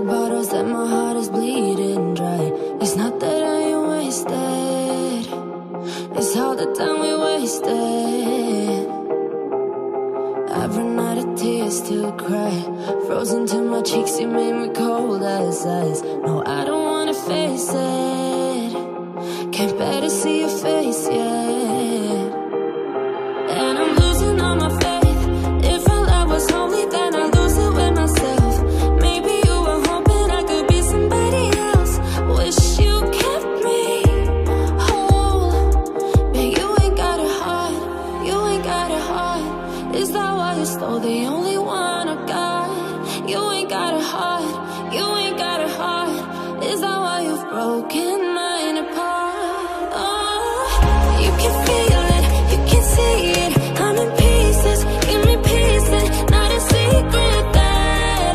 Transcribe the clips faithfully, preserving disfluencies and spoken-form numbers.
bottles and my heart is bleeding dry. It's not that I ain't wasted, it's all the time we wasted. I've run out of tears to cry, frozen to my cheeks, you made me cold as ice. No, I don't wanna face it, can't bear to see your face yet. And I'm losing all my faith, if our love was holy then I'd lose it with myself. Maybe you were hoping I could be somebody else, wish you kept me whole. But you ain't got a heart, you ain't got a heart. Is that why you stole the only one I got? You ain't got a heart, you ain't got a heart. Is that why you've broken mine apart? Oh, you can feel it, you can see it, I'm in pieces, give me pieces. Not a secret that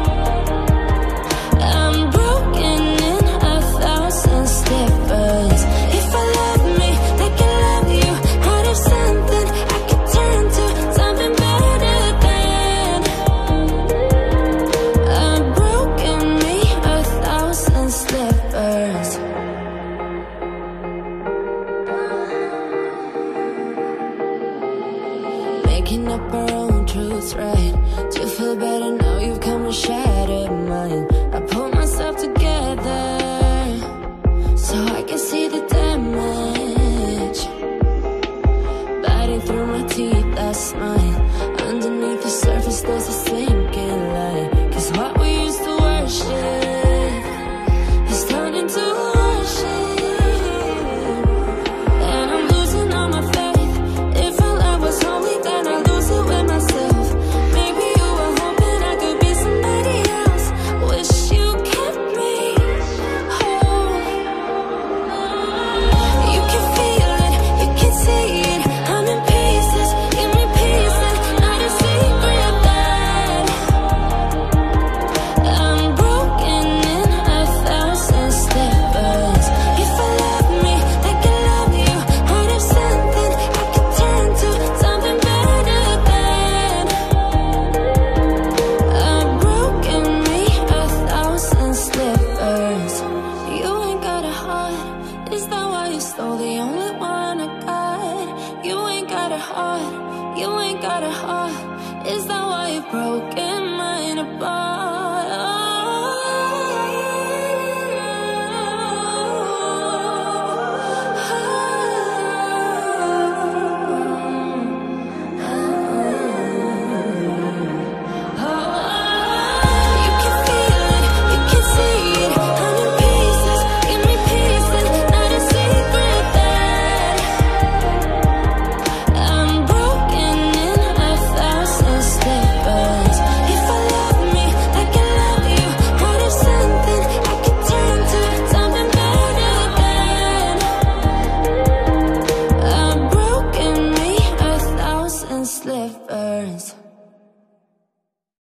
I'm broken in a thousand slippers. If I love me, they can love you. Out of something I could turn to something better than I've broken me a thousand slippers. Making up our own truths, right? Do you feel better now you've come and shattered mine? I pulled myself together so I can see the damage. Biting through my teeth, that's mine. Underneath the surface there's a sinking light. Cause what we used to worship is turned into worship. And I'm losing all my faith, if our love was holy then I'd lose it with myself. Maybe you were hoping I could be somebody else, wish you kept me whole. You can feel it, you can see it, I'm in pieces, give me pieces. Not a secret that I'm broken in a thousand slippers. If I love me, they can love you. Out of something I could turn to something better than I've broken me a thousand slippers. You ain't got a heart, is that why you stole the only one I got? You ain't got a heart, you ain't got a heart. Is that why you've broken mine apart?